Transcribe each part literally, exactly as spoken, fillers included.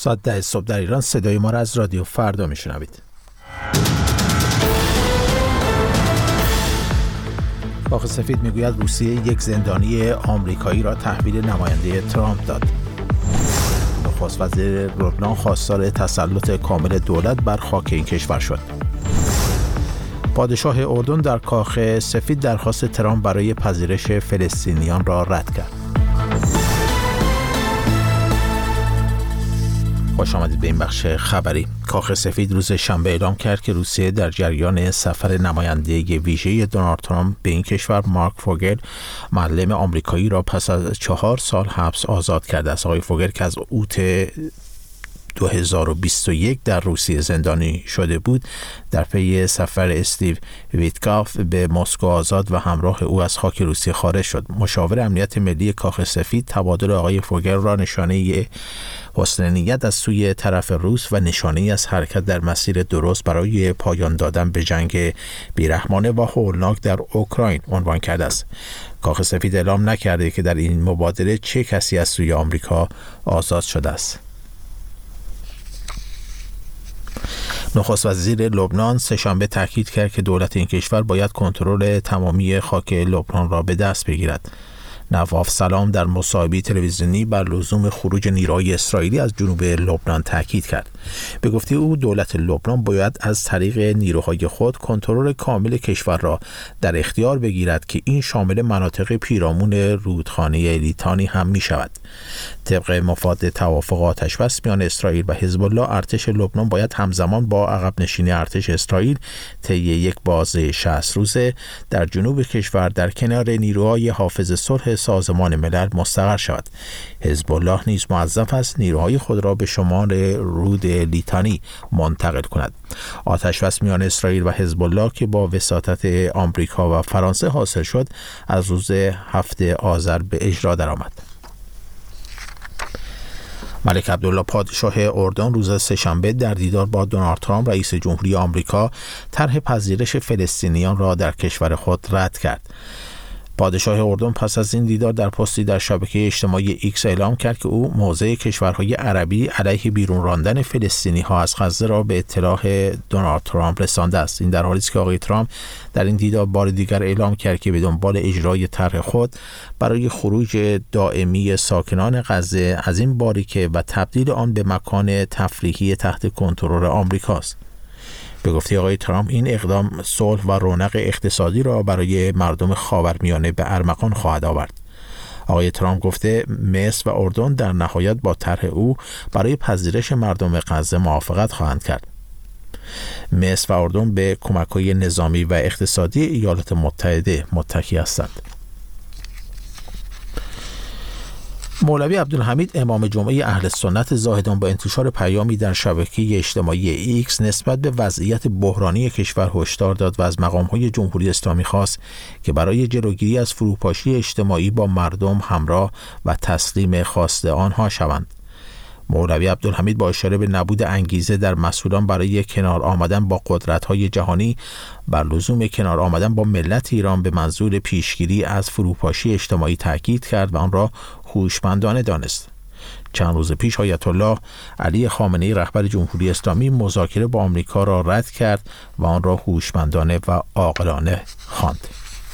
ساعت ده صبح در ایران. صدای ما را از رادیو فردا میشنوید. کاخ سفید میگوید روسیه یک زندانی آمریکایی را تحویل نماینده ترامپ داد. نخست وزیر لبنان خواستار تسلط کامل دولت بر خاک این کشور شد. پادشاه اردن در کاخ سفید درخواست ترامپ برای پذیرش فلسطینیان را رد کرد. خوش آمدید به این بخش خبری. کاخ سفید روز شنبه اعلام کرد که روسیه در جریان سفر نماینده ویژه دونالد ترامپ به این کشور مارک فوگل معلم آمریکایی را پس از چهار سال حبس آزاد کرده است. آقای فوگل که از اوت دو هزار و بیست و یک در روسیه زندانی شده بود، در پی سفر استیو ویتکاف به مسکو آزاد و همراه او از خاک روسیه خارج شد. مشاور امنیت ملی کاخ سفید تبادل آقای فوگل را نشانه حسن نیت از سوی طرف روس و نشانه از حرکت در مسیر درست برای پایان دادن به جنگ بیرحمانه و هولناک در اوکراین عنوان کرده است. کاخ سفید اعلام نکرده که در این مبادله چه کسی از سوی آمریکا آزاد شده است. نخست وزیر لبنان سه‌شنبه تاکید کرد که دولت این کشور باید کنترل تمامی خاک لبنان را به دست بگیرد. نواف سلام در مصاحبه تلویزیونی بر لزوم خروج نیروهای اسرائیلی از جنوب لبنان تاکید کرد. به گفته او دولت لبنان باید از طریق نیروهای خود کنترل کامل کشور را در اختیار بگیرد که این شامل مناطق پیرامون رودخانه لیتانی هم می شود. طبق مفاد توافق آتش‌بس میان اسرائیل و حزب الله، ارتش لبنان باید همزمان با عقب نشینی ارتش اسرائیل طی یک بازه شصت روزه در جنوب کشور در کنار نیروهای حافظ صلح سازمان ملل مستقر شود. حزب الله نیز موظف است نیروهای خود را به شمال رود لیتانی منتقل کند. آتش‌بس میان اسرائیل و حزب الله که با وساطت آمریکا و فرانسه حاصل شد، از روز هفته آذر به اجرا درآمد. ملک عبدالله پادشاه اردن روز سه‌شنبه در دیدار با دونالد ترامپ رئیس جمهوری آمریکا طرح پذیرش فلسطینیان را در کشور خود رد کرد. پادشاه اردن پس از این دیدار در پستی در شبکه اجتماعی ایکس اعلام کرد که او موضع کشورهای عربی علیه بیرون راندن فلسطینی ها از غزه را به اطلاع دونالد ترامپ رسانده است. این در حالی است که آقای ترامپ در این دیدار بار دیگر اعلام کرد که به دنبال اجرای طرح خود برای خروج دائمی ساکنان غزه از این باریکه و تبدیل آن به مکان تفریحی تحت کنترل آمریکاست. به گفته آقای ترامپ این اقدام صلح و رونق اقتصادی را برای مردم خاورمیانه به ارمغان خواهد آورد. آقای ترامپ گفته مصر و اردن در نهایت با طرح او برای پذیرش مردم غزه موافقت خواهند کرد. مصر و اردن به کمک‌های نظامی و اقتصادی ایالات متحده متکی هستند. مولوی عبدالحمید امام جمعه اهل سنت زاهدان با انتشار پیامی در شبکه اجتماعی ایکس نسبت به وضعیت بحرانی کشور هشدار داد و از مقام‌های جمهوری اسلامی خواست که برای جلوگیری از فروپاشی اجتماعی با مردم همراه و تسلیم خواست آنها شوند. مولوی عبدالحمید با اشاره به نبود انگیزه در مسئولان برای کنار آمدن با قدرت‌های جهانی بر لزوم کنار آمدن با ملت ایران به منظور پیشگیری از فروپاشی اجتماعی تاکید کرد و آن را هوشمندانه دانست. چند روز پیش آیت الله علی خامنه‌ای رهبر جمهوری اسلامی مذاکره با آمریکا را رد کرد و آن را هوشمندانه و عاقلانه خواند.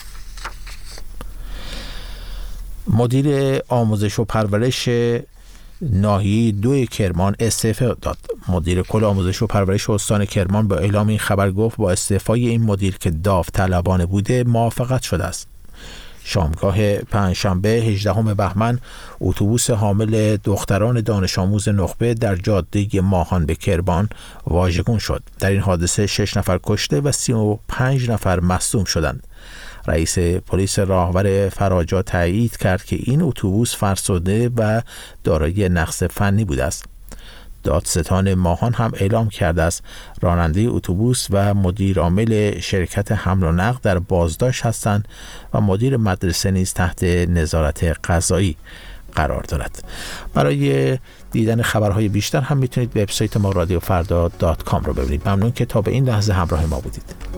مدیر آموزش و پرورش ناحیه دو کرمان استعفا داد. مدیر کل آموزش و پرورش استان کرمان با اعلام این خبر گفت با استعفای این مدیر که داوطلبانه بوده موافقت شده است. شامگاه پنجشنبه هجدهم بهمن اتوبوس حامل دختران دانش آموز نخبه در جاده ماهان به کرمان واژگون شد. در این حادثه شش نفر کشته و سی و پنج نفر مصدوم شدند. رئیس پلیس راهور فراجا تایید کرد که این اتوبوس فرسوده و دارای نقص فنی بوده است. دادستان ماهان هم اعلام کرده است راننده اتوبوس و مدیر عامل شرکت حمل و نقل در بازداشت هستند و مدیر مدرسه نیز تحت نظارت قضایی قرار دارد. برای دیدن خبرهای بیشتر هم میتونید وبسایت ما رادیو فردا دات کام رو ببینید. ممنون که تا به این لحظه همراه ما بودید.